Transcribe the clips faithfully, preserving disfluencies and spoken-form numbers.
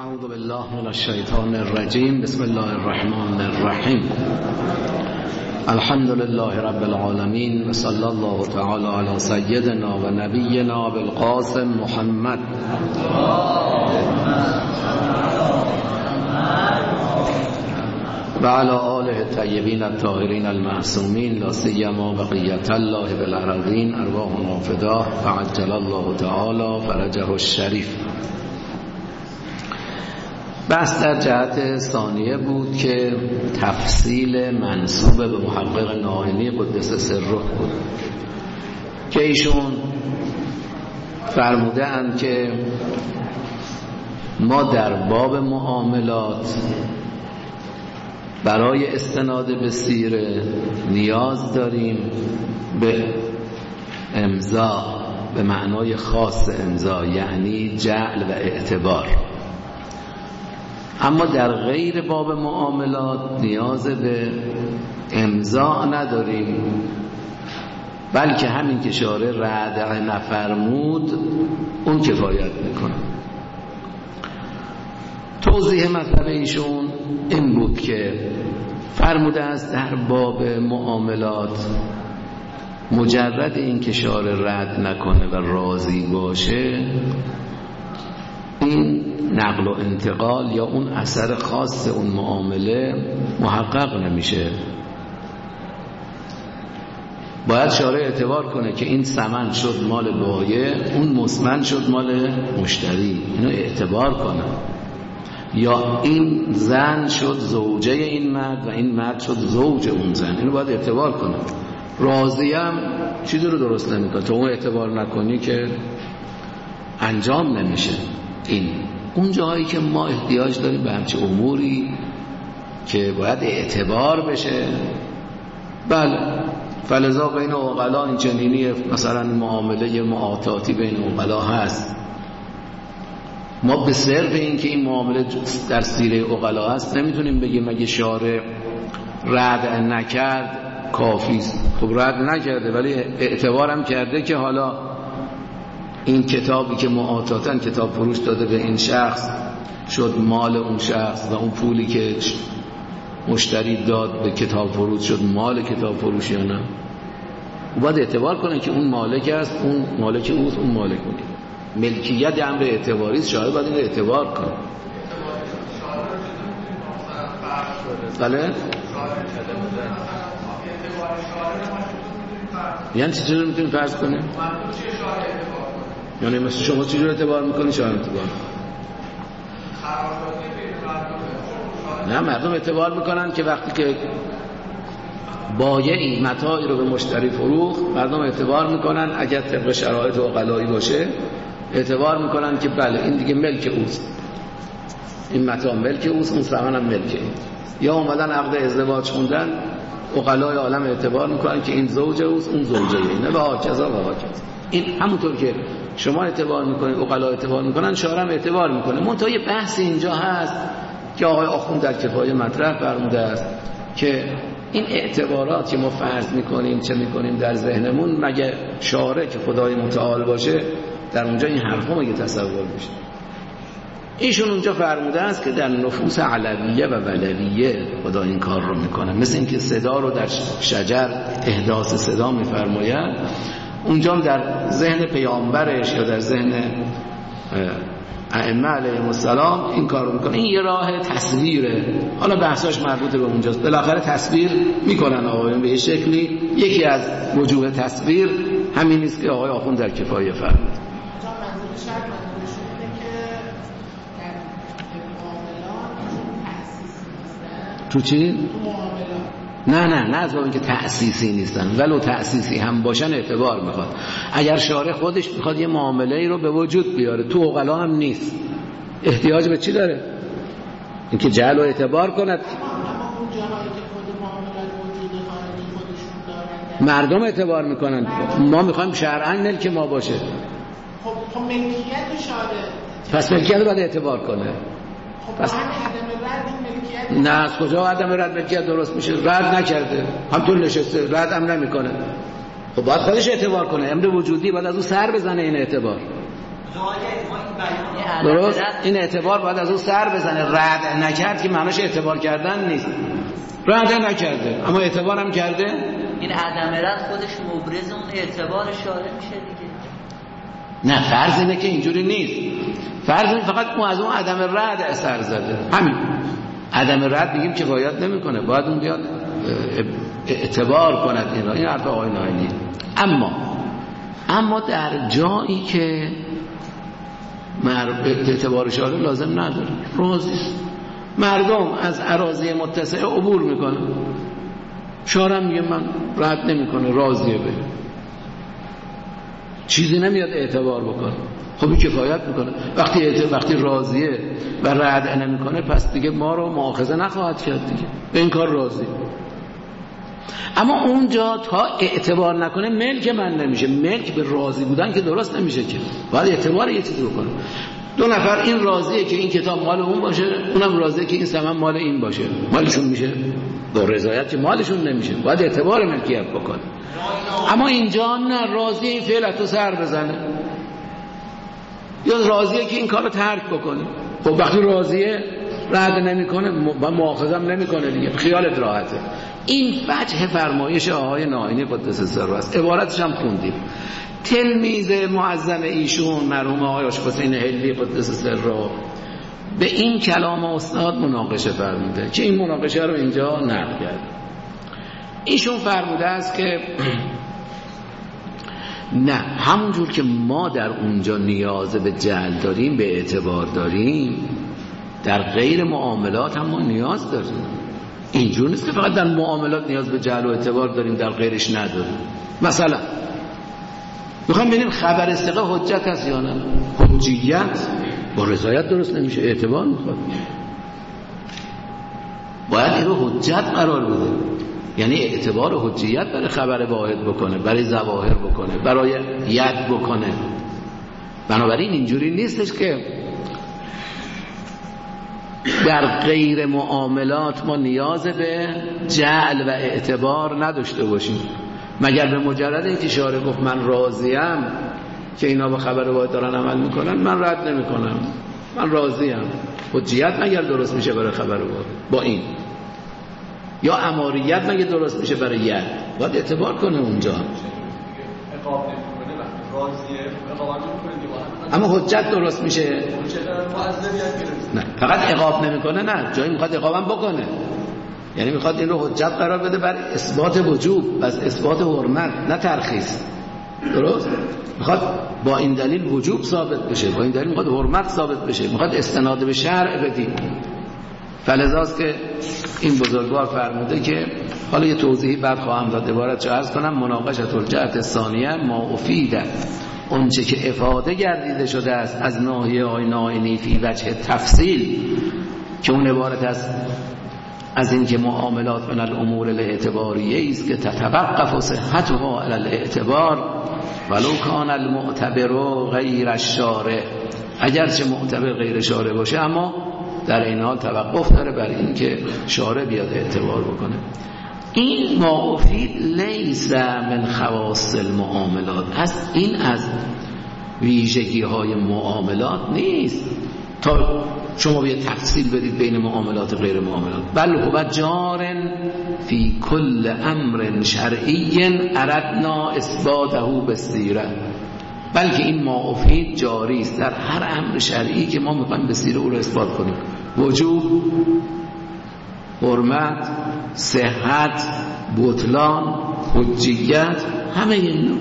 اعوذ بالله من الشیطان الرجیم. بسم الله الرحمن الرحیم. الحمد لله رب العالمین و صلی الله تعالی علی سیدنا و نبینا بالقاسم محمد و علی آله الطیبین الطاهرین المعصومین لا سیما بقیة الله بالارضین ارواحنا فداه فعجل الله تعالی فرجه الشریف. بحث در جهت ثانیه بود که تفصیل منسوب به محقق ناینی قدس سره بود که ایشون فرموده اند که ما در باب معاملات برای استناد به سیره نیاز داریم به امضا به معنای خاص امضا، یعنی جعل و اعتبار. اما در غیر باب معاملات نیاز به امضا نداریم، بلکه همین که شارع رد نفرمود اون کفایت میکنه. توضیح مطلب ایشون این بود که فرموده است در باب معاملات مجرد این که شارع رد نکنه و راضی باشه، این نقل و انتقال یا اون اثر خاص اون معامله محقق نمیشه. باید شارع اعتبار کنه که این ثمن شد مال بایع، اون مثمن شد مال مشتری، اینو اعتبار کنه. یا این زن شد زوجه این مرد و این مرد شد زوج اون زن، اینو باید اعتبار کنه. راضیم چیزی رو درست نمیکنه، تو اون اعتبار نکنی که انجام نمیشه. این اون جایی که ما احتیاج داریم به همچه اموری که باید اعتبار بشه، بله، فلذا بین عقلا این چنینی مثلا معامله معاطاتی بین عقلا هست. ما به صرف این که این معامله در سیره عقلا هست نمیتونیم بگیم اگه شارع رد نکرد کافی است. خب رد نکرده ولی اعتبارم کرده که حالا این کتابی که معاطاتن کتاب فروش داده به این شخص شد مال اون شخص و اون پولی که مشتری داد به کتاب فروش شد مال کتاب فروش یا نه. باید اعتبار کنه که اون مالک است، اون مالک اوست، اون مالک اونه. ملکیت امر اعتباری است، شاید باید این اعتبار کنه. بله؟ یعنی چی جور میتونیم فرض کنیم؟ یعنی مثل شما چی جور اعتبار میکنی شاید اعتبار؟ نه، مردم اعتبار میکنن که وقتی که بایعی متاعی رو به مشتری فروخت، مردم اعتبار میکنن اگر طبق شرایط عقلایی باشه اعتبار میکنن که بله این دیگه ملک اوست، این متاع ملک اوست، اون ثمن هم ملک این. یا اومدن عقد ازدواج خوندن، عقلای عالم اعتبار میکنن که این زوج اوست، اون زوجه اینه و هاکذا و هاکذا. این همونطور که شما اعتبار میکنید، عقلا اعتبار میکنن، شارع هم اعتبار میکنه. منتها یه بحث اینجا هست که آقای آخوند در کفایه مطرح فرموده است که این اعتبارات که ما فرض میکنیم چه میکنیم در ذهنمون، مگه شارع که خدای متعال باشه در اونجا این حرفا مگه تصور میشه؟ ایشون اونجا فرموده است که در نفوس علویه و ولویه خدا این کار رو میکنه. مثل اینکه صدا رو در شجر احداث صدا میفرماید، اونجا در ذهن پیامبرش یا در ذهن ائمه علیهم السلام این کار رو میکنه. این یه راه تصویره، حالا بحثاش مربوط به اونجاست. بالاخره تصویر میکنن آقایون به یه شکلی. یکی از وجوه تصویر همین است که آقای آخوند در کفایه فرمود. تو چی؟ نه نه نه از اینکه تأسیسی نیستن، ولو تأسیسی هم باشن اعتبار میخواد. اگر شارع خودش میخواد یه معامله ای رو به وجود بیاره، تو عقلا هم نیست، احتیاج به چی داره؟ اینکه جعل و اعتبار کند. مردم اعتبار میکنن، ما میخوایم شرعاً ملک ما باشه. خب خب ملکیت شارع، پس ملکیت رو باید اعتبار کنه. پس نه، از کجا عدم رد ملکیت درست میشه؟ رد نکرده، همطور نشسته، رد هم نمیکنه. خب باید خودش اعتبار کنه. امر وجودی باید از اون سر بزنه این اعتبار. درست؟ این اعتبار باید از اون سر بزنه. رد نکرد که معناش اعتبار کردن نیست. رد نکرده اما اعتبار هم کرده. این عدم رد خودش مبرز اون اعتبار شارع میشه دیگه. نه، فرض اینه که اینجوری نیست. فرض اینه فقط اون از اون عدم رد اثر زده. همین عدم رد میگیم کفایت نمیکنه، باید اون بیاد اعتبار کند این را. این حرف آقای ناینی. اما اما در جایی که اعتبار شارع لازم نداره، راضی مردم از اراضی متسعه عبور میکنه، شارع میگه من رد نمیکنه، راضیه، به چیزی نمیاد اعتبار بکنه. خب این کفایت میکنه. وقتی وقتی راضیه و رد نمیکنه پس دیگه ما رو مؤاخذه نخواهد کرد دیگه، به این کار راضی. اما اونجا تا اعتبار نکنه ملک من نمیشه. ملک به راضی بودن که درست نمیشه، که باید اعتبار یه چیزی بکنه. دو نفر این راضیه که این کتاب مال اون باشه، اونم راضیه که این ثمن مال این باشه، مالشون میشه. با رضایت که مالشون نمیشه، باید اعتبار ملکیت بکنه. اما اینجا نه، راضیه این فعل تو سر بزنه، یا راضیه که این کارو ترک بکنه. خب وقتی راضیه رد نمیکنه و مؤاخذه هم نمیکنه دیگه، خیالت راحته. این وجه فرمایش آقای ناینی قدس سره است. عبارتش هم خوندیم. تلمیذ معظم ایشون مرحوم آقای حسین حلی قدس سره به این کلام استاد مناقشه فرموده که این مناقشه رو اینجا نقل کرد. ایشون فرموده است که نه، همونجور که ما در اونجا نیاز به جعل داریم، به اعتبار داریم، در غیر معاملات هم ما نیاز داریم. اینجور نیست که فقط در معاملات نیاز به جعل و اعتبار داریم، در غیرش نداریم. مثلا میخوام ببینیم خبر ثقه حجت هست یا نه. حجیت با رضایت درست نمیشه، اعتبار میخواد. باید این رو حجت قرار بده، یعنی اعتبار و حجیت برای خبر واحد بکنه، برای ظواهر بکنه، برای ید بکنه. بنابراین اینجوری نیستش که در غیر معاملات ما نیاز به جعل و اعتبار نداشته باشیم، مگر به مجرد اینکه شارع گفت من راضیم که اینا با خبر واحد دارن عمل میکنن، من رد نمیکنم، من راضیم. حجیت مگر درست میشه برای خبر واحد با این؟ یا اماریت مگه درست میشه برای ید؟ باید اعتبار کنه اونجا. اما حجت درست میشه. نه فقط عقاب نمیکنه، نه جایی میخواد عقابم بکنه، یعنی میخواد این رو حجت قرار بده بر اثبات وجوب، بس اثبات حرمت، نه ترخیص. درست؟ میخواد با این دلیل وجوب ثابت بشه، با این دلیل میخواد حرمت ثابت بشه، میخواد استناد به شرع بدیم. فلذاست که این بزرگوار فرموده که حالا یه توضیحی بعد خواهم داد، عبارت چه عرض کنم. مناقشت الجهت ثانیه ما افیده، اونچه که افاده گردیده شده است از ناحیه های ناینی فی وجه تفصیل، که اون عبارت است از این که معاملات من الامور الاعتباریه است که تتوقف صحتها علی الاعتبار ولو کان المعتبر غیر الشارع، اگرچه معتبر غیر شارع باشه اما در این حال توقف داره بر این که شارع بیاد اعتبار بکنه. این ما افید لیس من خواص المعاملات، از این از ویژگی های معاملات نیست تا شما بیاید تفصیل بدید بین معاملات و غیر معاملات. بل هو جارن فی کل امر شرعی اردنا اثباته بالسیره، بلکه این ما افید جاری است در هر امر شرعی که ما میخوایم به سیره او رو اثبات کنیم. وجوب، حرمت، صحت، بطلان، حجیت، همه اینا.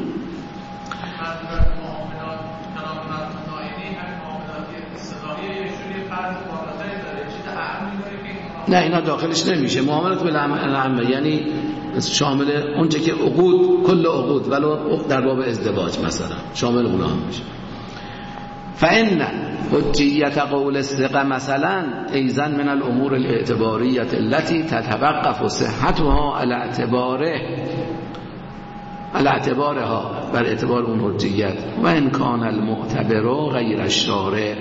نه اینا داخلش نمیشه. معاملات بالعامه یعنی شامل اونچه که عقود، کل عقود ولو در باب ازدواج مثلا شامل اونها هم میشه. فإن حجیت قول الثقه مثلا ایضا من الامور الاعتباریه التي تتوقف صحتها على اعتباره على اعتبارها، بر اعتبار اون حجیت. و ان کان المعتبر غیر الشارع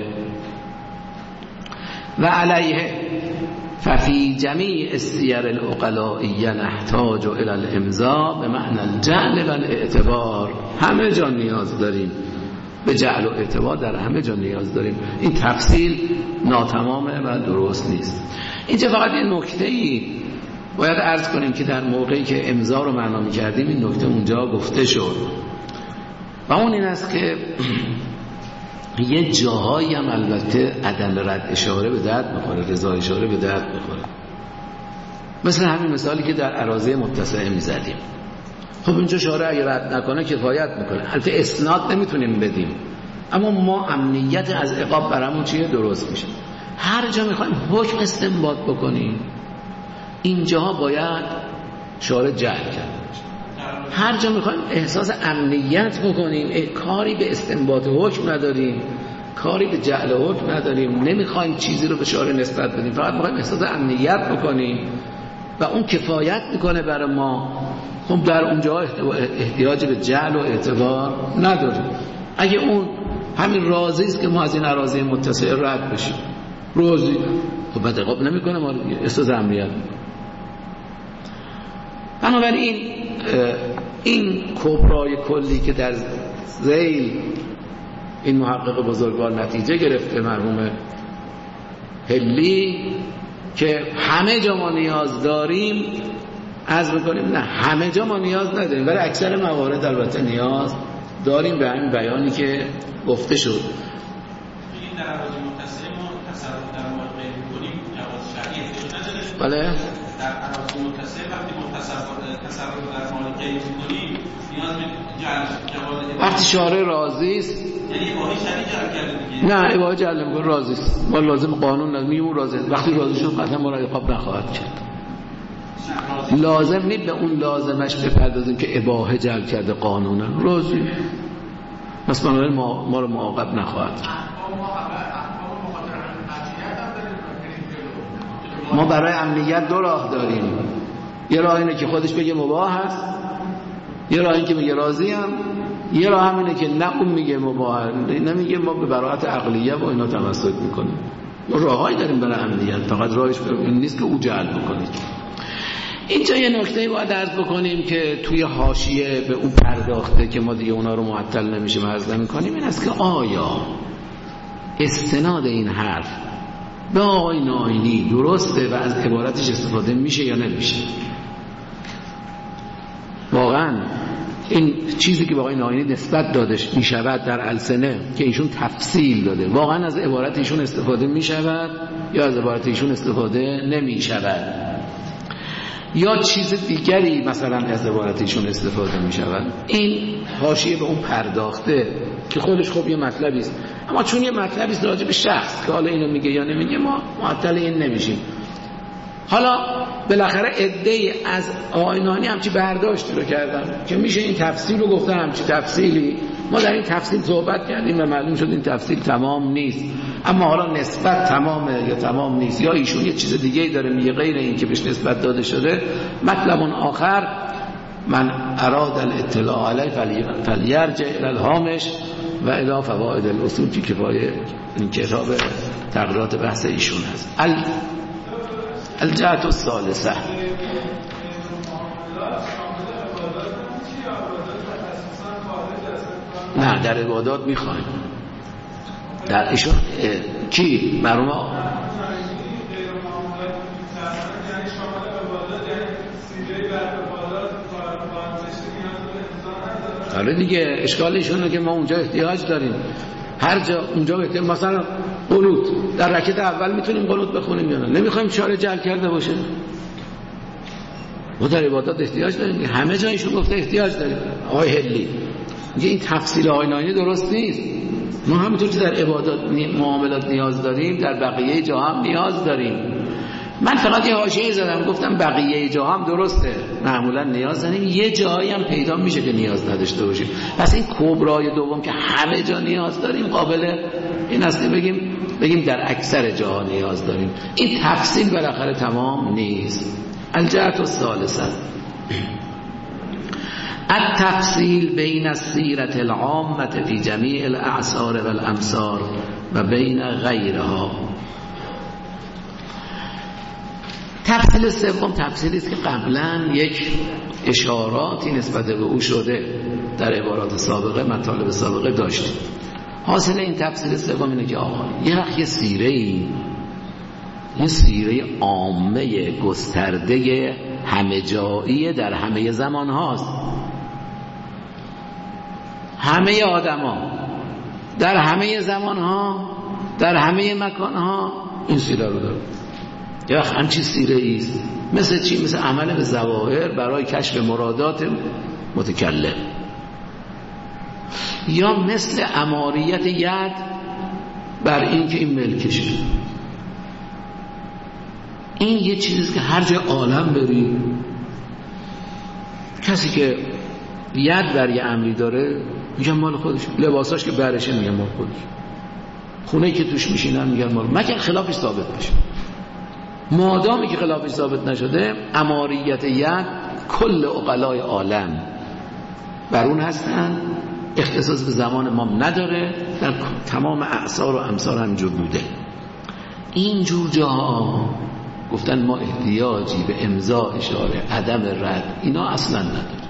و علیه ففي جميع السیر العقلائیه نحتاج الى الامضاء به معنی الجعل و الاعتبار. همه جا نیاز داریم به جعل و اعتبار در همه جا نیاز داریم. این تفصیل ناتمامه و درست نیست. اینجا فقط یه نکته‌ای باید عرض کنیم که در موقعی که امضا رو معنا می‌کردیم این نکته اونجا گفته شد و اون این است که یه جاهایی هم البته عدم رد اشاره به درد می‌خوره، رضا اشاره به درد می‌خوره. مثل همین مثالی که در اراضی متسعه می‌زدیم. خب اینجا شارع اگه رد نکنه کفایت میکنه. البته اسناد نمیتونیم بدیم، اما ما امنیت از عقاب برامون چیه؟ درست میشه. هر جا میخوایم حکم استنباط بکنیم اینجاها باید شارع جعل کرده باشه. هر جا میخوایم احساس امنیت بکنیم کاری به استنباط حکم نداریم، کاری به جعل حکم نداریم، نمیخوایم چیزی رو به شارع نسبت بدیم، فقط میخوایم احساس امنیت بکنیم و اون کفایت میکنه برای ما. خب در اونجا احتیاج به جعل و اعتبار نداریم. اگه اون همین راضی است که ما از این اراضی متسعه رد بشیم، راضی، خب بعد عقاب نمیکنه، ما احساس امنیت میکنه. بنابراین این کبرای کلی که در ذیل این محقق بزرگوار نتیجه گرفته مرحوم هلی که همه جا ما نیاز داریم، عرض میکنیم نه همه جا ما نیاز نداریم، ولی اکثر موارد البته نیاز داریم به همین بیانی که گفته شد. این در اراضی متسعه ما تصرف در واقع می‌کنیم جواز شرعی نداره. بله در اراضی متسعه وقتی ما تصرف تصرف در مالکیت می‌کنیم نیاز به جعل جواز وقتی شارع راضی است، یعنی اباحه شرعی جعل کرده دیگه. نه اباحه جعل می‌کنه راضی است، ما لازم قانون نمیگیم راضی است. وقتی راضی شد قطعا ما را عقاب نخواهد کرد. لازم نیست به اون لازمش بپردازیم که اباحه جعل کرده قانونا، راضی پس بنابراین ما, ما رو معاقب نخواهد کرد. ما برای امنیت دو راه داریم، یه راه اینه که خودش بگه مباح هست، یه راه اینه که میگه راضی ام، یه راه هم اینه که نه اون میگه مباح، نمیگه ما به براءت عقلیه و اینا تمسک میکنیم. ما راههایی داریم برای امنیت، فقط راهش این نیست که او جعل بکنید. اینجا یه نکته باید عرض بکنیم که توی حاشیه به اون پرداخته که ما دیگه اونا رو معطل نمیشه عرض نمی‌کنیم، این است که آیا استناد این حرف به آقای ناینی درسته و از عبارتش استفاده میشه یا نمیشه؟ واقعا این چیزی که به آقای ناینی نسبت دادش میشود در السنه که ایشون تفصیل داده، واقعا از عبارت ایشون استفاده میشود یا از عبارت ایشون استفاده نمیشود؟ یا چیز دیگری مثلا از عبارتشون استفاده می شود؟ این حاشیه به اون پرداخته که خودش خب یه مطلبی است، اما چون یه مطلبی است راجع به شخص که حالا اینو میگه یا نمیگه ما معطل این نمیشیم. حالا بالاخره عده‌ای از آینانی همچی برداشتی رو کردن که میشه این تفصیل رو گفتن، همچی تفصیلی ما در این تفصیل صحبت کردیم و معلوم شد این تفصیل تمام نیست، اما حالا نسبت تمامه یا تمام نیست، یا ایشون یه چیز دیگه‌ای داره میگه غیر این که بهش نسبت داده شده. مطلب آخر من اراد الاطلاع علیه فلیرجع الی الهامش و الی فوائد الاصول که کفایه این کتاب تقریرات بحث ایشون هست. ال الجهت الثالثه نه در عبادات میخوایم در ایشون کی مرحوم آره دیگه اشکال ایشونه که ما اونجا احتیاج داریم، هر جا اونجا احتیاج، مثلا قنوت در رکعت اول میتونیم قنوت بخونیم یا نه؟ نمیخوایم شارع جعل کرده باشه. ما در عبادات احتیاج داریم، همه جا ایشون گفته احتیاج داریم. آقای هلی میگه این تفصیل آینانی درست نیست، ما همونطور که در عبادات معاملات نیاز داریم در بقیه جا هم نیاز داریم. من فقط یه حاشیه زدم گفتم بقیه جا هم درسته، معمولا نیاز داریم، یه جایی هم پیدا میشه که نیاز نداشته باشیم. پس این کبرای دوم که همه جا نیاز داریم قابل این است بگیم بگیم در اکثر جاها نیاز داریم. این تفصیل بالاخره تمام نیست. الجهت الثالثه التفصیل بین السیرة العامة فی جمیع الاعصار والامصار و بین غیرها. تفصیل سوم تفصیلی است که قبلا یک اشاراتی نسبت به او شده در عبارات سابقه، مطالب سابقه داشتیم. حاصل این تفسیر سوم اینه که آقا یه وقت یه سیره ای یه سیره عامه گسترده همه جایی در همه زمان هاست، همه آدم ها در همه زمان ها در همه مکان ها این سیره رو داره. یه وقت همچی سیره ایست مثل چی؟ مثل عمل به ظواهر برای کشف مرادات متکلم، یا مثل اماریت ید بر این که این ملکشه. این یه چیزیست که هر جای عالم بری کسی که ید بر یه امری داره میگن مال خودش، لباساش که برشه میگن مال خودش، خونه که توش میشینن میگن مال، مگر خلافش ثابت بشه. مادامی که خلافش ثابت نشده اماریت ید کل عقلای عالم بر اون هستن، اختصاص به زمان ما نداره، در تمام اعصار و امصار همینجور بوده. اینجور جاها گفتن ما احتیاجی به امضا، اشاره، عدم رد اینا اصلا نداره.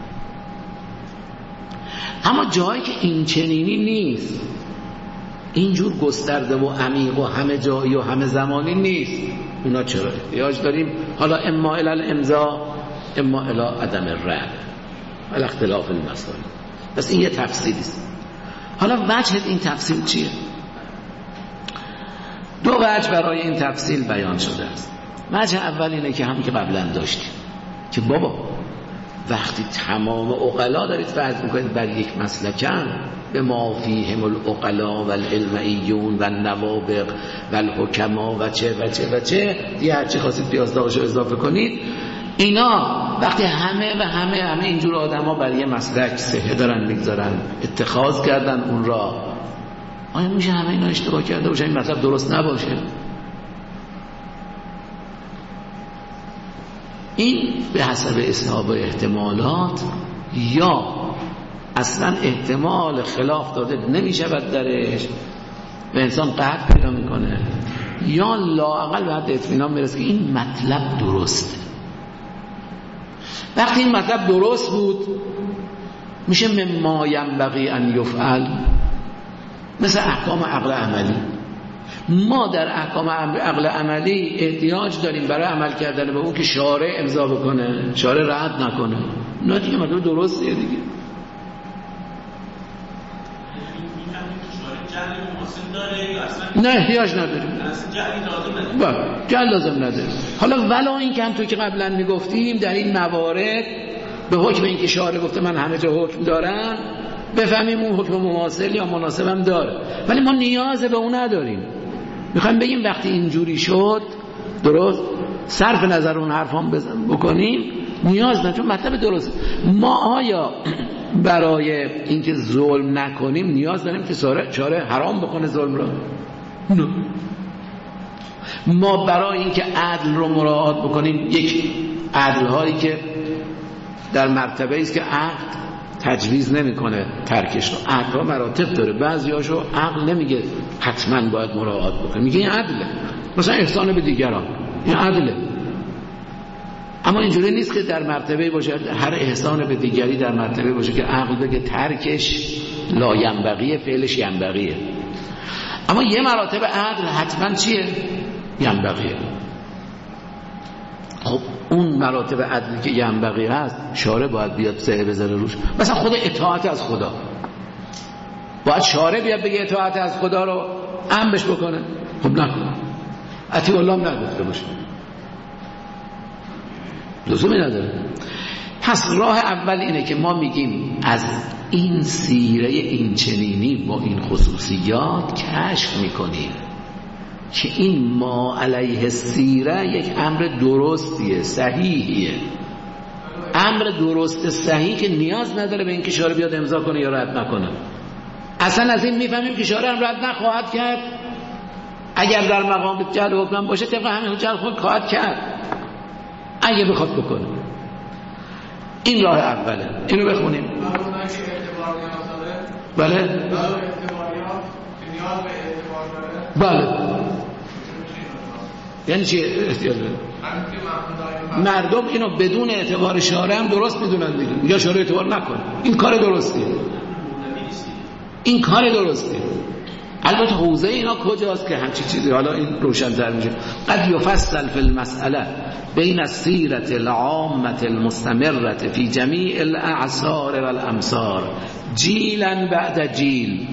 اما جایی که این چنینی نیست، اینجور گسترده و عمیق و همه جایی و همه زمانی نیست، اونا چرا احتیاج داریم؟ حالا اما الی الامضا اما الی عدم رد ولی اختلاف المسائل. بس این یه تفصیلی است. حالا وجه این تفصیل چیه؟ دو وجه برای این تفصیل بیان شده است. وجه اول اینه که هم که قبلا داشتیم که بابا وقتی تمام عقلا دارید فرض میکنید بر یک مسلکن، به ما فیهم العقلا و العلمعیون و النوابق و الحکما و چه و چه و چه دیگه هرچی خواستید پیازداشو اضافه کنید، اینا وقتی همه و همه همه اینجور آدم ها بر یه مسلک سهه دارن میگذارن، اتخاذ کردن اون را، آیا میشه همه اینا اشتباه کرده باشه این مطلب درست نباشه؟ این به حسب اصحاب احتمالات یا اصلا احتمال خلاف داده نمیشه بد درش و انسان قطع پیدا میکنه، یا لااقل به حد اطمینان میرسه که این مطلب درسته. وقتی این مطلب درست بود میشه مما ینبغی ان یفعل، مثل احکام عقل عملی. ما در احکام عقل عملی احتیاج داریم برای عمل کردن به اون که شارع امضا بکنه، شارع رد نکنه. نه دیگه مطلب درستیه دیگه. نه احتیاج نداریم، جل لازم نداریم. حالا ولا این که هم تو که قبلا میگفتیم در این موارد به حکم این که شارع گفته من همه جا حکم دارم بفهمیم اون حکم مماثل یا مناسبم داره، ولی ما نیاز به اون نداریم. میخوایم بگیم وقتی اینجوری شد درست صرف نظر اون حرفان بکنیم نیاز نداریم، چون مطلب درست. ما آیا برای اینکه ظلم نکنیم نیاز داریم که چاره حرام بکنه ظلم رو؟ نه. ما برای اینکه عدل رو مراعات بکنیم، یک عدل هایی که در مرتبه است که عقل تجویز نمیکنه ترکش رو، عقل ها مراتب داره، بعضی هاشو عقل نمیگه حتما باید مراعات بکنه، میگه این عدله، مثلا احسان به دیگران این عدله. اما اینجوری نیست که در مرتبه باشه هر احسان به دیگری در مرتبه باشه که عقل بگه ترکش لا ینبغیه فعلش ینبغیه. اما یه مراتب عدل حتما چیه؟ ینبغیه. خب اون مراتب عدلی که ینبغی هست شارع باید بیاد سعی بذاره روش. مثلا خود اطاعت از خدا باید شارع بیاد بگه اطاعت از خدا رو امرش بکنه، خب نکنه، اطیع الله هم نگفته باشه، لزومی نداره. پس راه اول اینه که ما میگیم از این سیره این چنینی با این خصوصیات کشف میکنیم که این ما علیه سیره یک امر درستیه، صحیحیه، امر درست صحیح که نیاز نداره به این که شارع بیاد امضا کنه یا رد نکنه. اصلا از این میفهمیم که شارع هم رد نخواهد کرد، اگر در مقام جعل حکم باشه طبق همین جعل خود خواهد کرد اگه بخواد بکنه. این راه اوله، اینو بخونیم. بله بله یعنی چی احتیاج داره؟ مردم اینو بدون اعتبار شارع هم درست میدونن دیگه، یا شارع اعتبار نکنه، این کار درستیه، این کار درستیه. البته حوزه اینا کجاست که همچی چیزی حالا این روشن‌تر میشه. قد یفصل فی المسئله بین السیرة العامة المستمرة فی جمیع الاعصار والامصار جیلا بعد جیل،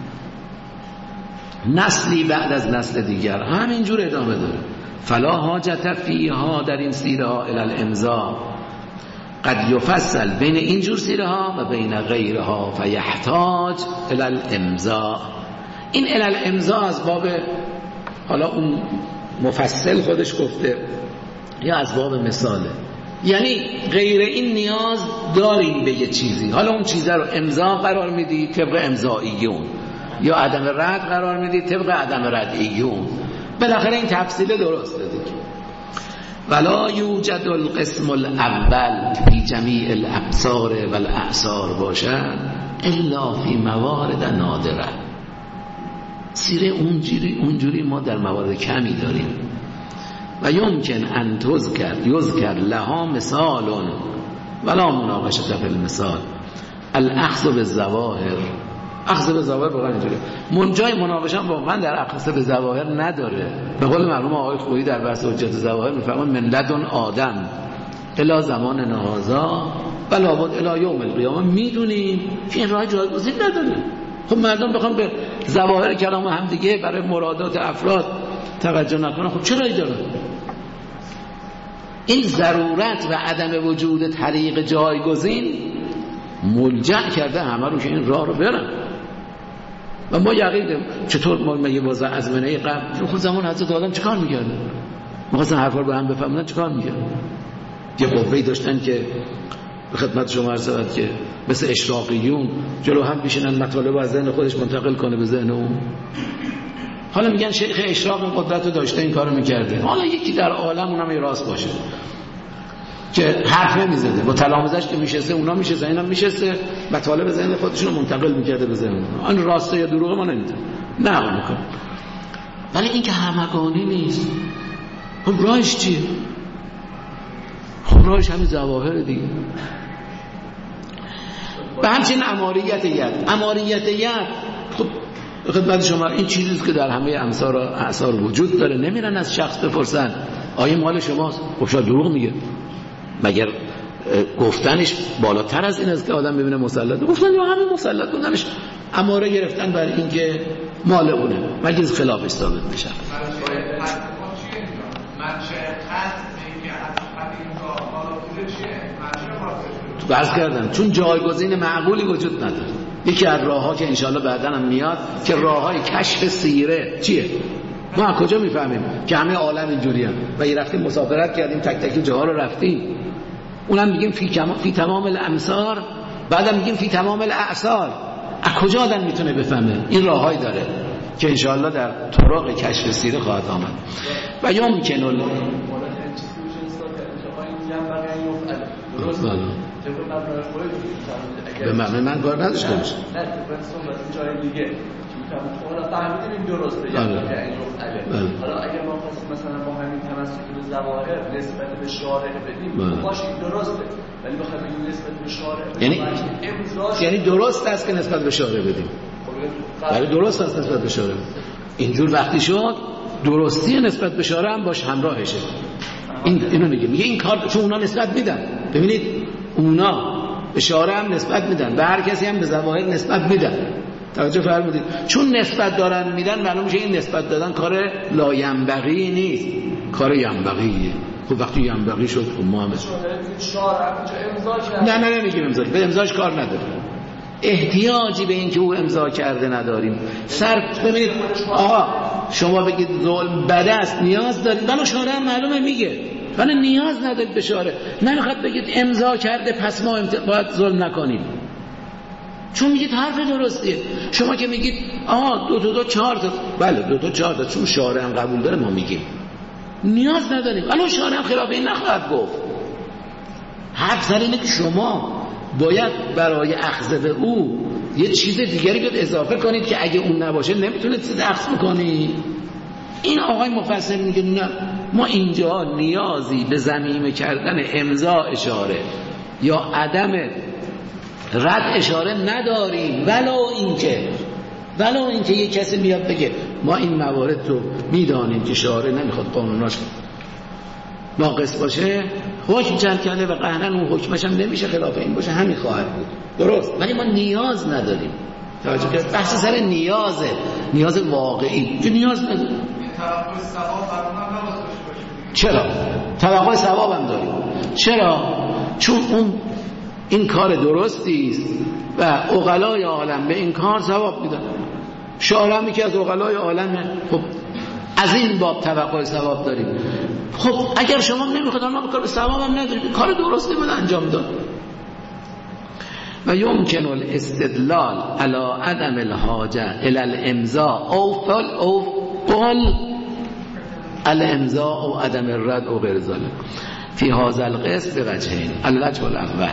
نسلی بعد از نسل دیگر همینجور ادامه داره. فلا حاجت فیها در این سیره ها الی الامضاء، قد یفصل بین اینجور سیره ها و بین غیرها فیحتاج الی الامضاء. این الی الامضاء از باب حالا اون مفصل خودش گفته یا از باب مثاله، یعنی غیر این نیاز داریم به یه چیزی، حالا اون چیزه رو امضا قرار میدی طبق امضاییون یا عدم رد قرار میدی طبق عدم ردیون. بالاخره این تفصیل درسته دیگه. ولا یوجد القسم الاول فی جمیع الابصار والاعصار باشد الا فی موارد نادره. سیره اونجوری اونجوری ما در موارد کمی داریم. و یمکن ان تذکر یذکر لها مثال ولا مناقشه فی المثال الاخذ بالظواهر. اخذ بالظواهر واقعا اینجوریه، منجای مناقشه واقعا در اخذ بالظواهر نداره. به قول مرحوم آقای خویی در بحث حجت الظواهر میفرمایند من لدن آدم الی زمان نهازا و لابد الی یوم القیامه. میدونیم که این راه جایگزین نداره. خب مردم بخوام به ظواهر کلام هم دیگه برای مرادات افراد توجه نکنن، خب چه راهی داره؟ این ضرورت و عدم وجود طریق جایگزین ملجأ کرده همه رو که این راه رو برن. و ما یقین داریم. چطور ما میگه وضع ازمنه قبل خود زمان حضرت آدم چیکار میکردن؟ می‌خواستن حرفا رو به هم بفهمونن چیکار میکردن؟ یه قوه‌ای داشتن که به خدمت شما عرض شود که مثل اشراقیون جلو هم بشینن مطالب از ذهن خودش منتقل کنه به ذهن اون. حالا میگن شیخ اشراق این قدرت رو داشته این کارو میکرده. حالا یکی در عالم اونم یه راست باشه که حرف نمیزده با تلامذش که میشسته اونا میشسته اینا میشسته مطالب ذهن خودشون رو منتقل میکرده به ذهن اونها. آن راسته یا دروغه ما نمیدونیم، نه میکنه. ولی این که همگانی نیست. خب راهش چیه؟ خب راهش همین ظواهر دیگه. به همچنین اماریت ید اماریت ید خب خدمت شما این چیزیست که در همه امثار و اعصار وجود داره. نمیرن از شخص بپرسن آیا مال شماست؟ خب شاید دروغ میگه. مگر گفتنش بالاتر از این است که آدم ببینه مسلط گفتن یا همین مسلط بودنش اماره گرفتن برای اینکه مال اونه مگر خلافش ثابت بشه. برز کردن چون جایگزین معقولی وجود نداره. یکی از راه‌ها که انشالله بعداً هم میاد که راه‌های کشف سیره چیه؟ ما از کجا میفهمیم که همه عالم اینجوریه؟ و یه رفتیم مسافرت کردیم تک تک جاها رو رفتیم. اونم میگیم فی کما فی تمام الامصار، بعدم میگیم فی تمام الاعصار. از کجا آدم میتونه بفهمه؟ این راههایی داره که انشالله در طرق کشف سیره خواهد آمد. و یمکن ال به معنی من کار نداشته باشه. نه تو جای دیگه حالا فهمیدیم این درسته یا این رفعله. حالا اگر ما خواستیم مثلا با همین تمسک به ظواهر نسبت به شارع بدیم باشه این درسته، ولی بخوایم بگیم نسبت به شارع یعنی یعنی درست است که نسبت به شارع بدیم. ولی درست است نسبت به شارع. اینجور وقتی شد درستی نسبت به شارع هم باش همراهشه. این اینو میگه میگه این کار چون اونا نسبت میدن. ببینید اونا به شارع هم نسبت میدن، به هر کسی هم به ظواهر نسبت میدن. توجه فرمودید؟ چون نسبت دارن میدن معلوم میشه این نسبت دادن کار لاینبغی نیست، کار ینبغیه. خب وقتی ینبغی شد خب ما هم نه نه نمیگیم امضا، به امضاش کار نداره. احتیاجی به این که او امضا کرده نداریم. صرف ببینید آقا شما بگید ظلم بد است نیاز دارید، منو شارع هم معلومه میگه ولی نیاز ندارید به شارع. نمیخواد بگید امضا کرده پس ما باید ظلم نکنیم، چون میگید حرف درستیه. شما که میگید آها دو تا دو چهار تا، بله دو تا چهار تا، چون شارع هم قبول داره ما میگیم نیاز نداریم. الان شارع هم خلاف این نخواهد گفت. حرف سر اینه که شما باید برای اخذ به او یه چیز دیگری بیاد اضافه کنید که اگه اون نباشه نمیتونید چیز اخذ بکنید. این آقای مفسر میگه نه ما اینجا نیازی به ضمیمه کردن امضا اشاره یا عدم رد اشاره نداریم، ولو اینکه ولو اینکه یک کسی بیاد بگه ما این موارد رو میدانیم که شارع نمیخواد قانوناش ناقص باشه، حکم جمع کرده و قهرن اون حکمش هم نمیشه خلاف این باشه، همین خواهد بود، درست. ولی ما نیاز نداریم. توجه کنید بحث سر نیازه، نیاز واقعی که نیاز نداریم. توقع ثواب برام نباید باشه. چرا؟ توقع ثواب هم داریم. چرا؟ چون اون این کار درستی است و عقلای عالم به این کار ثواب میدن. شارع هم که از عقلای عالمه، خب از این باب توقع ثواب داریم. خب اگر شما نمیخواید ما کار ثواب هم نداریم، کار درستی باید انجام داد. و یمکن الاستدلال علی عدم الحاجه الی الامضاء او فل او قل الامضاء او عدم الرد او غیر ذلك فی هذا القسم بوجهین. الوجه الاول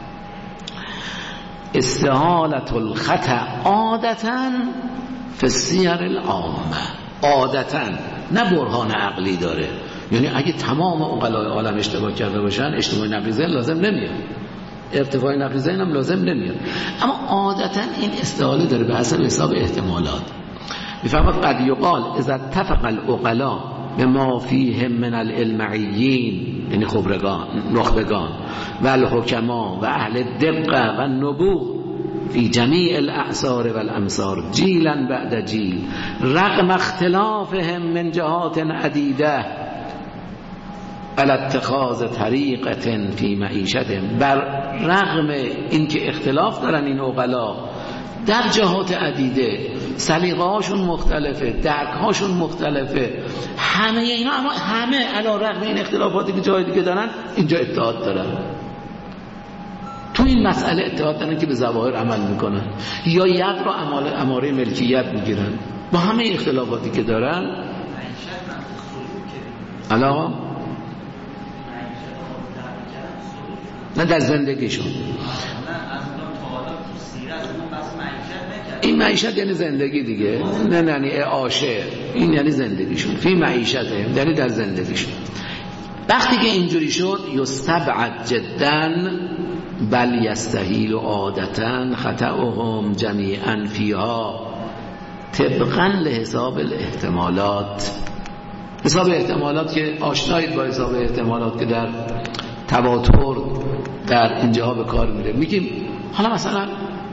استحالة الخطأ عادتا فی السیر العامه، عادتا نه برهان عقلی داره، یعنی اگه تمام عقلای عالم اشتباه کرده باشن اشتباه نقلی ذهن لازم نمیاد، ارتفاع نقلی ذهن هم لازم نمیاد، اما عادتا این استحاله داره به حسب حساب احتمالات. میفهمد قد یقال اذا اتفق العقلاء بما فیهم من العلمعیین، یعنی خبرگان نخبگان و الحکما و اهل دقه و نبوغ فی جمیع الاعصار و الامصار جیلا بعد جیل رغم اختلافهم من جهات عدیده علی اتخاذ طریقه فی معیشتهم، بر رغم اینکه اختلاف دارن این عقلا در جهات عدیده، سلیقه هاشون مختلفه، درک هاشون مختلفه، همه اینا، اما همه علی رغم این اختلافاتی که جای دیگه دارن اینجا اتحاد دارن. تو این مسئله اتحاد دارن که به ظواهر عمل میکنن یا ید رو اماره ملکیت میگیرن با همه اختلافاتی که دارن. علاقه نه در زندگیشون، این معیشت یعنی زندگی دیگه، نه یعنی عاشه، این یعنی زندگیشون، فی معیشته یعنی در زندگیشون. وقتی که اینجوری شد یستبعد جدا بل یستحیل عادتا خطأهم جمیعا فیها طبقا لحساب الاحتمالات. حساب احتمالات که آشنایید با حساب احتمالات که در تواتر در اینجاها به کار میره. میگیم حالا مثلا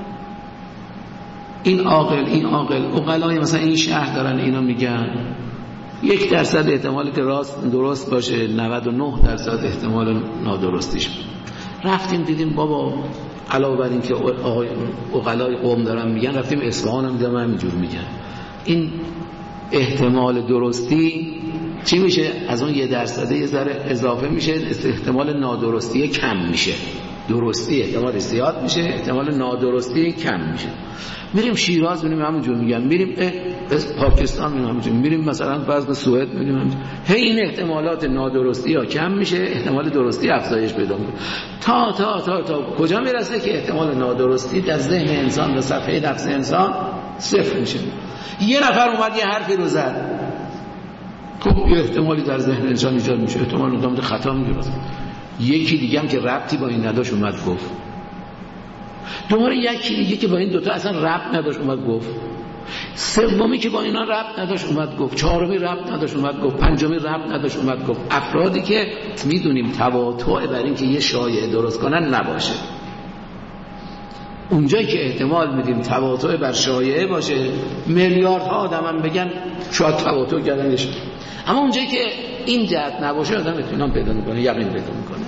این عاقل این عاقل عقلای مثلا این شهر دارن اینو میگن یک درصد احتمالی که راست درست باشه، نود و نه درصد احتمال نادرستیش. رفتیم دیدیم بابا علاوه بر این که عقلای قوم دارن میگن، رفتیم اصفهان هم دیدم همینجور میگن. این احتمال درستی چی میشه؟ از اون یه درصده یه ذره اضافه میشه، احتمال نادرستی کم میشه، درستی احتمال زیاد میشه، احتمال نادرستی کم میشه. میریم شیراز میریم همونجور میگن، میریم پاکستان میریم همونجور، میریم مثلا بعضی سوئد میریم همونجور. هی این احتمالات نادرستی ها کم میشه، احتمال درستی افزایش پیدا میکنه تا تا تا تا کجا میرسه که احتمال نادرستی در ذهن انسان و صفحه نفس انسان صفر میشه. یه نفر اومد یه حرفی رو زد، خب یه احتمالی در ذهن انسان ایجاد میشه، احتمال ندامت خطا میگیره. یکی دیگه هم که ربطی با این نداشت اومد گفت، دوباره یکی دیگه که با این دوتا اصلا ربط نداشت اومد گفت، سومی که با اینا ربط نداشت اومد گفت، چهارمی ربط نداشت اومد گفت، پنجمی ربط نداشت اومد گفت. افرادی که میدونیم تواطؤ بر این که یه شایعه درست کنن نباشه، اونجایی که احتمال میدیم تواطؤ بر شایعه باشه میلیاردها آدم هم بگن شاید تواطؤ کردنش، اما اونجایی که این جهت نباشه آدم اطمینان پیدا میکنه، یقین پیدا میکنه.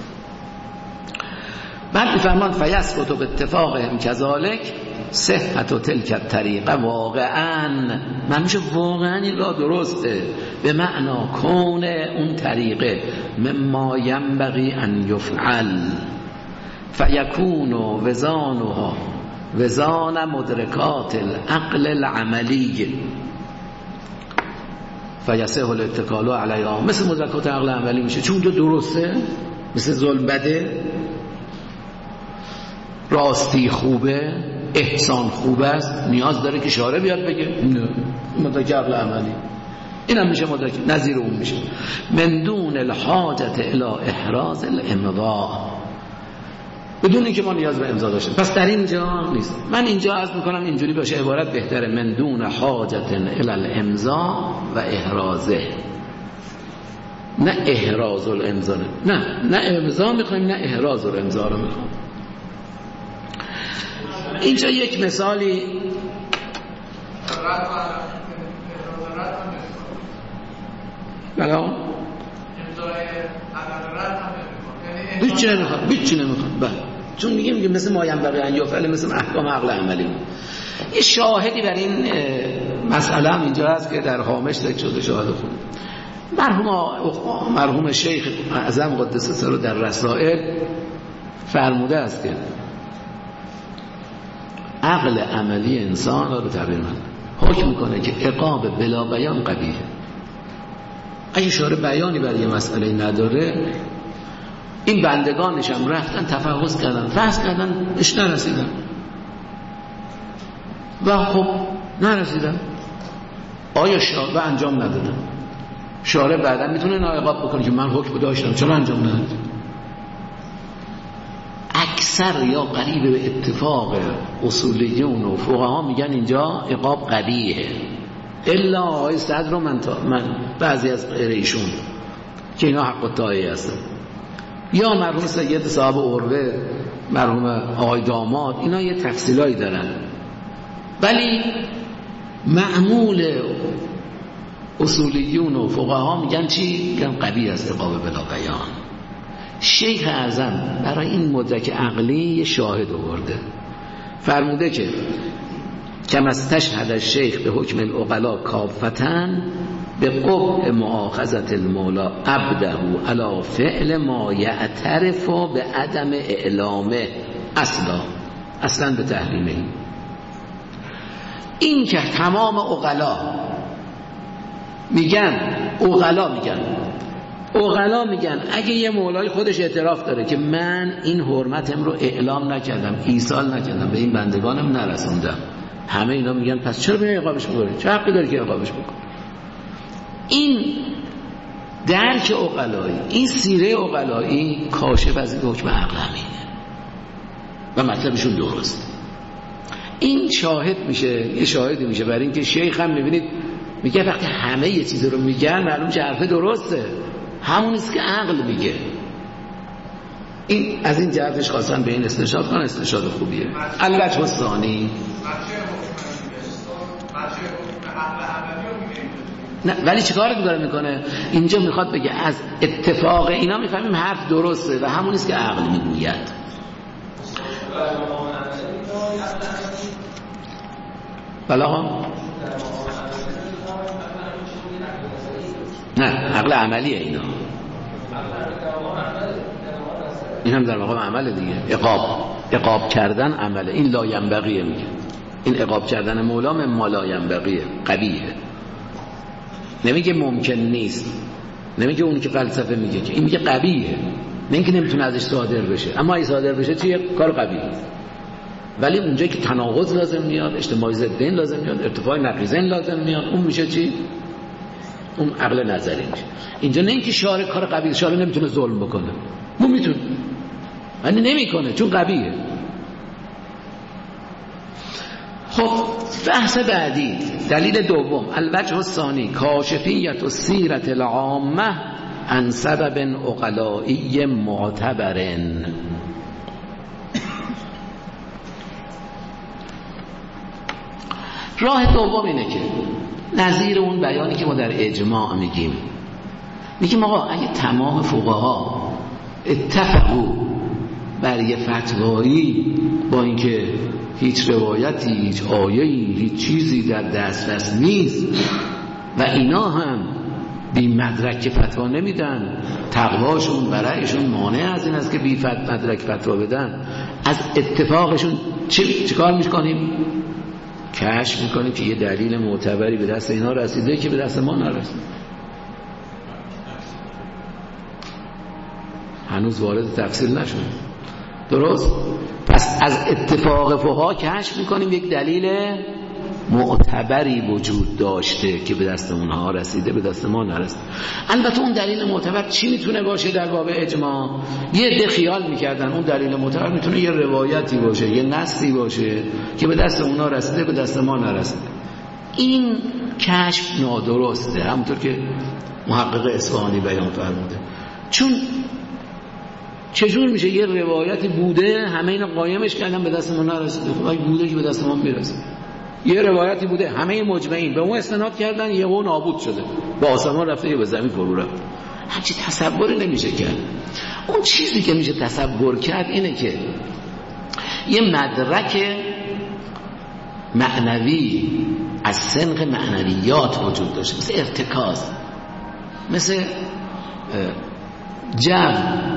بعد میفرمان فیثبت باتفاقهم کذالک صحت و تلک الطریقه واقعا، من میشه واقعا این راه درسته، به معنا کون اون طریقه مما ینبغی ان یفعل فیکون وزانها وزان مدرکات العقل العملی فیصح الاتکال علیها، مثل مدرکات عقل عملی میشه، چون اونجا درسته، مثل ظلم بده، راستی خوبه، احسان خوب است، نیاز داره که شارع بیاد بگه نه مدرک عقل عملی، این هم میشه مدرک نظیر اون میشه. من دون الحاجت الى احراز الامضاء، بدون اینکه ما نیاز به امضا داشتیم. پس در اینجا نیست. من اینجا عرض میکنم اینجوری باشه عبارت بهتره، من دون حاجت الی الامضا و احرازه، نه احراز الامضا، نه نه امضا میخوایم نه احراز الامضا رو میخوایم. اینجا یک مثالی بلا هیچی نمیخواد، هیچی نمیخواد. بله چون میگه میگه مثل ما ینبغی ان یفعل، مثل احکام عقل عملی. یه شاهدی بر این مسئله هم اینجا هست که در هامش ذکر شده، شاهد خود مرحوم مرحوم شیخ اعظم قدس سره در رسائل فرموده است که عقل عملی انسان رو تعبیر من حکم میکنه که عقاب بلا بیان قبیحه. اگه شارع بیانی برای یه مسئله نداره، این بندگانش هم رفتن تفحص کردن، فحص کردن، اش نرسیدن و خب نرسیدن، آیا شارع انجام ندادن؟ شارع بعدا میتونه ناعقاب بکنه که من حکم داشتم چرا انجام ندادم؟ اکثر یا قریب به اتفاق اصولیون و فقها میگن اینجا عقاب قبیحه، الا آقای صدر و من, من بعضی از غیر ایشون که اینا حق الطاعه هستن، یا مرحوم سید صاحب عروه، مرحوم آقای داماد، اینا یه تفصیلایی دارن. ولی معمول اصولیون و فقها میگن چی؟ میگن قبیح است عقاب بلا بیان. شیخ اعظم برای این مدرک عقلی یه شاهد آورده، فرموده که کما استشهد الشیخ به حکم العقلا کافتن به قبح مؤاخذة المولا عبده علی فعل ما یعترف به عدم اعلامه اصلا اصلا به تحریمه. این که تمام عقلا میگن عقلا میگن عقلا میگن اگه یه مولای خودش اعتراف داره که من این حرمتم رو اعلام نکردم، ایصال نکردم، به این بندگانم نرسوندم، همه اینا میگن پس چرا به عقابش بکنی؟ چه حقی داری که عقابش بکنی؟ این درک عقلایی، این سیره عقلایی کاشف از این حکم عقل همینه و مطلبشون درست. این شاهد میشه، یه شاهدی میشه برای اینکه شیخ هم میبینید میگه وقتی همه یه چیز رو میگن معلوم چه حرفه درسته، همون است که عقل میگه. این از این جهتش خواستن به این استشهاد کنن، استشهاد خوبیه. البته ثانی نه، ولی چیکار داره میکنه اینجا؟ میخواد بگه از اتفاق اینا میفهمیم حرف درسته و همون است که عقل میگوید. بلا نه، عقل عملیه اینا، این هم در مقام عمل دیگه. عقاب عقاب کردن عمله، این لا ینبغیه میگه، این عقاب کردن مولا من ما لا ینبغیه، قبیحه. نمیگه ممکن نیست، نمیگه اون که فلسفه میگه، که این میگه قبیحه، نه اینکه نمیتونه ازش صادر بشه، اما اگه صادر بشه چیه؟ کار قبیحه. ولی اونجایی که تناقض لازم میاد، اجتماعی ضدین لازم میاد، ارتفاع نقیضین لازم میاد، اون میشه چی؟ اون عقل نظری میشه. اینجا نه اینکه شارع کار قبیح، شارع نمیتونه ظلم بکنه، اون میتونه ولی نمیکنه چون قبیحه. خب بحث بعدی، دلیل دوم، الوجه الثانی کاشفیت السیرة العامة عن سبب عقلائی معتبر. راه دوم اینه که نظیر اون بیانی که ما در اجماع میگیم، میگیم آقا اگه تمام فقها اتفقوا بر یه فتوایی با اینکه هیچ روایتی، هیچ آیه‌ای، هیچ چیزی در دسترس نیست و اینا هم بی مدرک فتوا نمیدن، تقواشون برایشون مانع از این است که بی مدرک فتوا بدن، از اتفاقشون چی چیکار میکنیم؟ کشف میکنیم که یه دلیل معتبری به دست اینا رسیده که به دست ما نرسید. هنوز وارد تفصیل نشد، درست؟ پس از اتفاق فقها کشف میکنیم یک دلیل معتبری وجود داشته که به دست اونها رسیده، به دست ما نرسیده. البته اون دلیل معتبر چی میتونه باشه در باب اجماع؟ یه عده خیال میکردن اون دلیل معتبر میتونه یه روایتی باشه، یه نصی باشه که به دست اونها رسیده، به دست ما نرسیده. این کشف نادرسته، همونطور که محقق اصفهانی بیان فرموده. چون چجور میشه یه روایتی بوده همه اینا قایمش کردن به دست ما نرسیده؟ خب اگه بوده که به دست ما میرسه. یه روایتی بوده همه مجمعین به اون استناد کردن، یه اون نابود شده، به آسمان رفته یا به زمین فرو رفته. همچی تصوری نمیشه کرد. اون چیزی که میشه تصور کرد اینه که یه مدرک معنوی از سنق معنویات وجود داشته، مثل ارتکاز، مثل جو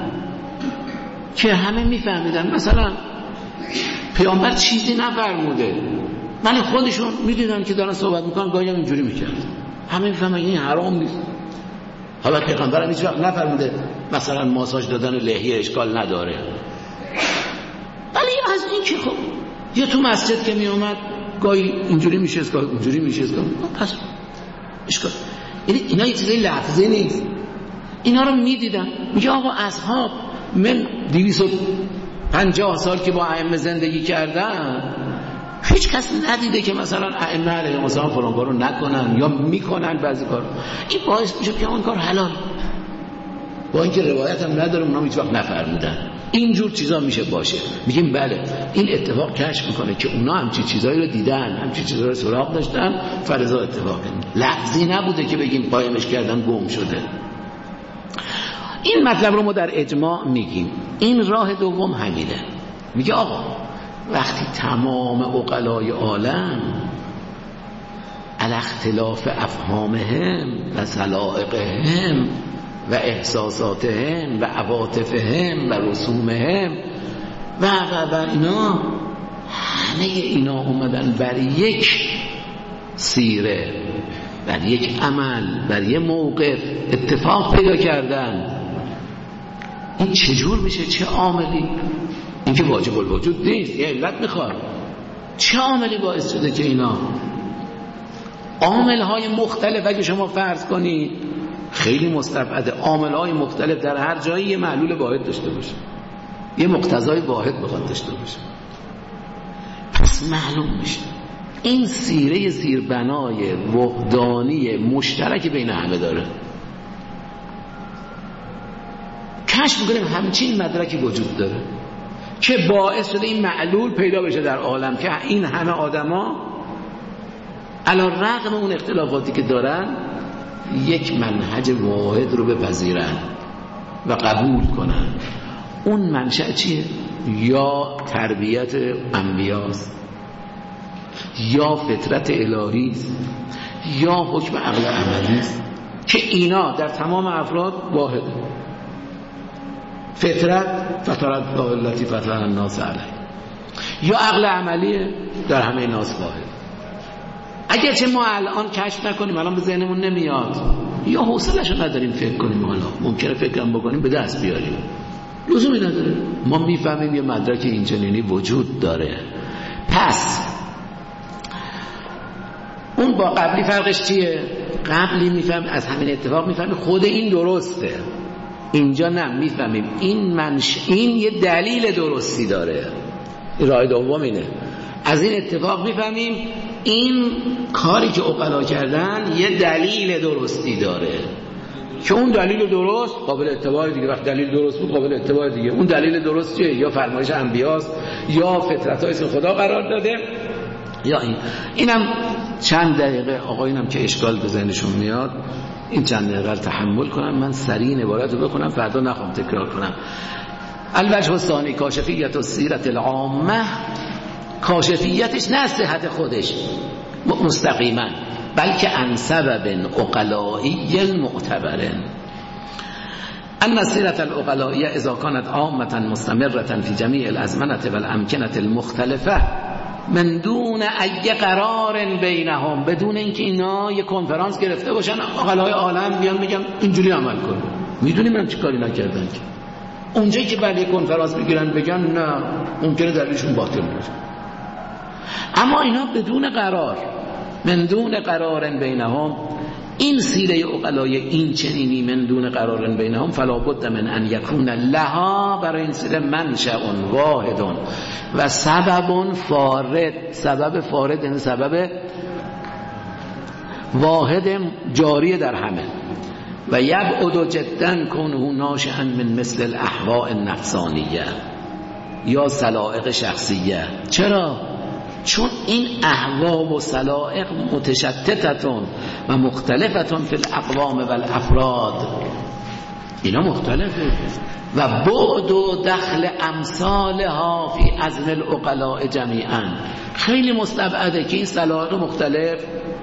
که همه میفهمیدن. مثلا پیامبر چیزی نفرموده ولی خودشون میدیدن که دارن صحبت میکنن، گاهی هم اینجوری میکرد، همه میفهمن این حرام نیست. حالا پیغمبر هم هیچ وقت نفرموده مثلا ماساژ دادن لحیه اشکال نداره، ولی از این که خب یا تو مسجد که میومد گاهی اینجوری میشه، گاهی اونجوری میشه، پس اشکال. یعنی اینا یه چیزای لفظی نیست، اینا رو میدیدن. میگه آقا اصحاب من دویست و پنجاه سال که با ائمه زندگی کردن هیچ کس ندیده که مثلا ائمه علیهم السلام فلان کارو نکنن یا میکنن بعضی کارو. این باعث میشه که اون کار حلال، با اینکه روایت هم نداره اونا هیچ وقت نفرمودن. اینجور چیزا میشه باشه. میگیم بله این اتفاق کشف میکنه که اونا همچین چیزایی رو دیدن، همچین چیزایی رو سراغ داشتن، فرضا اتفاق لفظی نبوده که بگیم قایمش کردن گم شده. این مطلب رو ما در اجماع میگیم. این راه دوم همینه، میگه آقا وقتی تمام عقلای عالم علی اختلاف افهامهم و سلائقهم و احساساتهم و عواطفهم و رسومهم و و و اینا، همه اینا اومدن بر یک سیره، بر یک عمل، بر یک موقف اتفاق پیدا کردن. این چجور میشه؟ چه عاملی؟ این که واجب الوجود نیست، یه علت میخواد. چه عاملی باعث شده که اینا عاملهای مختلف، اگه شما فرض کنید خیلی مستبعده، عاملهای مختلف در هر جایی یه معلول واحد داشته باشه، یه مقتضای واحد بخواد داشته باشه، پس معلوم میشه این سیره زیربنای وحدانی مشترک بین همه داره. کشف میکنیم همچین مدرکی وجود داره که باعث شده این معلول پیدا بشه در عالم که این همه آدما علی رغم اون اختلافاتی که دارن یک منهج واحد رو بپذیرن و قبول کنن. اون منشأ چیه؟ یا تربیت انبیاست، یا فطرت الهی است، یا حکم عقل عملی است که اینا در تمام افراد واحده. فطرت فطرت التي فطر الناس علیه، یا عقل عملی در همه ناس واحد. اگرچه ما الان کشف نکنیم، الان به ذهنمون نمیاد یا حوصله‌شو نداریم فکر کنیم، حالا ممکنه فکرم بکنیم به دست بیاریم، لزومی نداره. ما میفهمیم یه مدرک اینچنینی وجود داره. پس اون با قبلی فرقش چیه؟ قبلی میفهم از همین اتفاق میفهمیم خود این درسته، اینجا نه، میفهمیم این منش این یه دلیل درستی داره. این راه دوم اینه، از این اتفاق میفهمیم این کاری که عقلا کردن یه دلیل درستی داره که اون دلیل درست قابل اتباع دیگه. وقت دلیل درست بود قابل اتباع دیگه. اون دلیل درست چیه؟ یا فرمایش انبیاست، یا فطرت‌های خدا قرار داده، یا این. اینم چند دقیقه آقا اینم که اشکال به ذهنشون میاد، این چند دقیقه رو تحمل کنم، من سریع این عبارت رو بکنم، فردا نخوام تکرار کنم. الوجه الثانی کاشفیت السیرت العامه. کاشفیتش نه صحت خودش مستقیما، بلکه عن سبب عقلایی معتبر. ان السیرة العقلائیه اذا كانت عامه مستمره في جميع الازمنه والامكنه المختلفه من دون ای قرار بینهم، بدون اینکه اینا یه کنفرانس گرفته باشن عقلای عالم بیان میگن اینجوری عمل کن. میدونیم من چی کاری نکردن که اونجایی که بعد یه کنفرانس میگیرن بگن نه ممکنه دلیلشون باطل باشه. اما اینا بدون قرار، من دون قرار بینهم، این سیره عقلای این چنینی من دون قرار بینهم فلا بد من ان یکون لها، برای این سیره منشأ واحد و سبب فارد، سبب فارد یعنی سبب واحد جاری در همه. و یبعد جدا کنه ناشئا من مثل الاهواء النفسانیه یا سلائق شخصیه. چرا؟ چون این اهوا و سلائق متشتتتون و مختلفتون فی الاقوام و الافراد، اینا مختلفه. و بعد و دخل امثالها فی اذن العقلاء جمیعا، خیلی مستبعده که این سلائق مختلف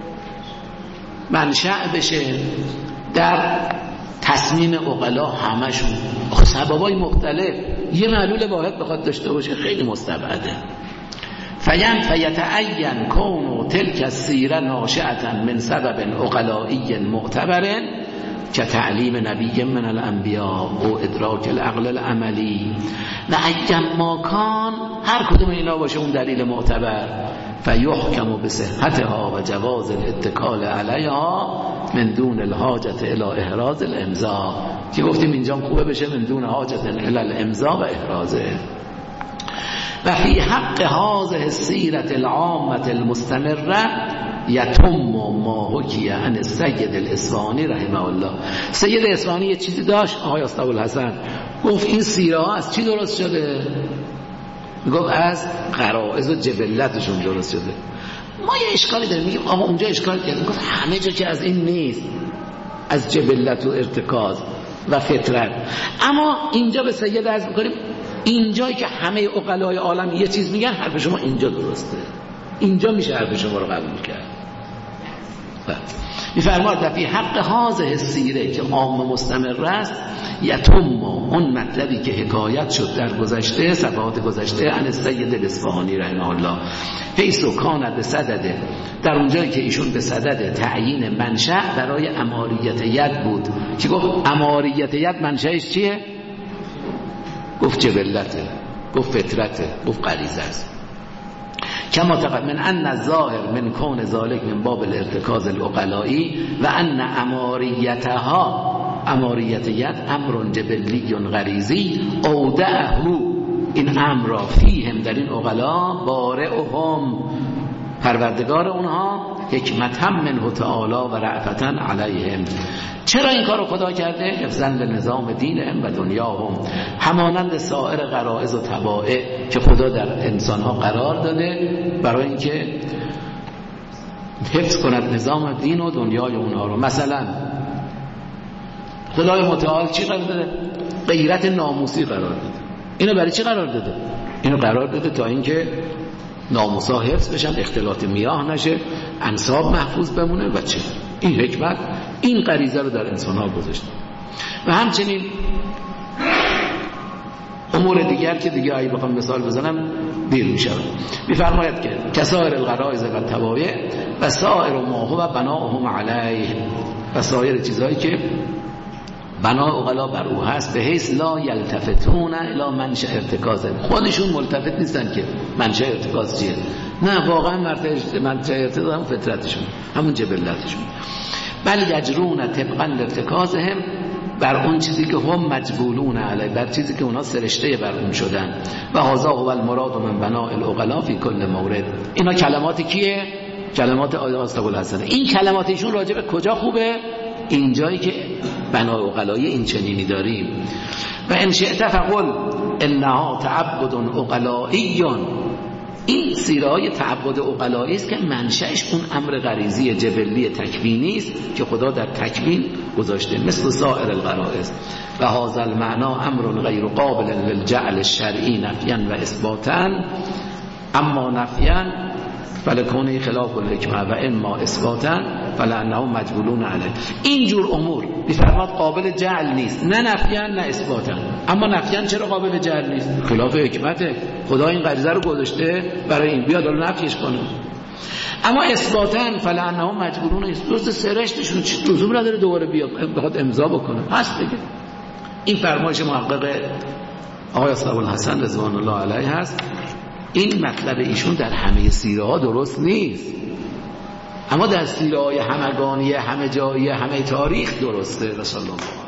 منشأ بشه در تصمیم عقلا همشون. سببای مختلف یه معلول واحد بخواد داشته باشه خیلی مستبعده. فین فیتعین کون تلک السیره ناشئة من سبب عقلائی معتبر که تعلیم نبی من الانبیاء و ادراک العقل العملی و ایم ماکان، هر کدوم اینا باشه اون دلیل معتبر، فیحکم بصحتها و جواز الاتکال علیها من دون الحاجت الى احراز الامضاء، که گفتیم اینجا خوبه بشه من دون حاجت الى الامضاء و احرازه. و فی حق هذه السیرة العامة المستمره یتم ما حکی عن السید الاصفهانی رحمه الله. سید اصفهانی یه چیزی داشت آقای استابوالحسن، گفت این سیره ها از چی درست شده؟ گفت از غرائز و جبلتشون درست شده. ما یه اشکالی داریم، میگیم آقا اونجا اشکال کردیم. گفت همه جا که از این نیست، از جبلت و ارتکاز و فطرت. اما اینجا به سید عرض می‌کنیم اینجایی که همه عقلای عالم یه چیز میگن، حرف شما اینجا درسته، اینجا میشه حرف شما رو قبول کرد. میفرماد فی حق هذه السیره که عام مستمر است، یتم اون مطلبی که حکایت شد در گذشته، صفحات گذشته، عن سید الاصفهانی رحمه الله، حیث کان به صدد، در اونجایی که ایشون به صدد تعیین منشأ برای اماریت ید بود، که گفت اماریت ید منشأش چیه؟ گفت جبلته، گفت فطرته، گفت غریزه است. کما تقدم من ان الظاهر من کون ذالک من باب الارتکاز العقلائی و ان اماریتها، اماریت ید امر جبلی غریزی اودعه، این امر را فیهم در این عقلا بارئهم، پروردگار اونها، حکمت هم منه تعالی و رأفتا علیهم. چرا این کارو خدا کرده؟ حفظاً لنظام دینهم و دنیاهم، همانند سایر غرائز و طبائع که خدا در انسانها قرار داده برای اینکه حفظ کند نظام دین و دنیای اونها رو. مثلا خدای متعال چی قرار داده؟ غیرت ناموسی قرار داده. اینو برای چی قرار داده؟ اینو قرار داده تا اینکه ناموسا حفظ بشن، اختلاط میاه نشه، انساب محفوظ بمونه و چه. این حکمت، این غریزه رو در انسان ها گذاشته. و همچنین امور دیگر که دیگه اگه بخوام مثال بزنم دیر میشه. میفرماید که کسائر الغرائز و طبایع و سائر ما هو بناهم علیه، و سایر چیزهایی که بنا عقلا بر او هست، به حیث لا یلتفتون الی منشأ ارتکاز، خودشون ملتفت نیستن که منشأ ارتکاز چیه. نه، واقعا منشأ ارتکاز هم فطرتشون، همون جبلتشون. بل یجرون طبقا لارتکازهم، بر اون چیزی که هم مجبولون علی، بر چیزی که اونا سرشته بر اون شدن. و هذا هو المراد من بناء العقلا فی کل مورد. اینا کلمات کیه؟ کلمات آقای استابوالحسن. این کلمات ایشون راجع به کجا خوبه؟ اینجایی که بنای عقلایی این چنینی داریم. و ان شئت فقل انها تعبد عقلایی، این سیرهای تعبد عقلایی است که منشأش اون امر غریزی جبلی تکوینی است که خدا در تکوین گذاشته، مثل سایر الغرائز. و هذا المعنى امر غیر قابل للجعل الشرعی نفیا و اثباتا، اما نفیا فلکونه خلاف الحکمه و اما اثباتا فلانهم مجبولون علیه. اینجور امور میفرماد قابل جعل نیست، نه نفیا نه اثباتا. اما نفیا چرا قابل جعل نیست؟ خلاف حکمته، خدا این غریزه رو گذاشته برای این، بیاد الان نفیش کنه. اما اثباتا فلانهم مجبولون است، درست سرشتشون چه لزومی نداره دوباره بیاد بخواد امضا بکنه، هست دیگه. این فرمایش محقق آقای استابوالحسن رضوان الله علیه هست. این مطلب ایشون در همه سیره ها درست نیست، اما در سیره های همگانی همه جایی همه تاریخ درسته. رسول الله